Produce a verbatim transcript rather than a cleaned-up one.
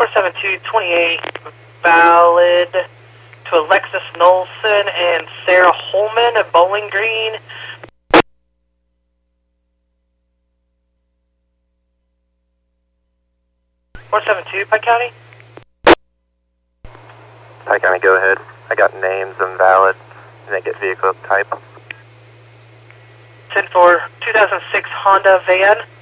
four seven two twenty-eight, valid to Alexis Nolson and Sarah Holman at Bowling Green. four seven two, Pike County. Pike County, go ahead. I got names invalid. Can I get vehicle type? ten four, two thousand six Honda van.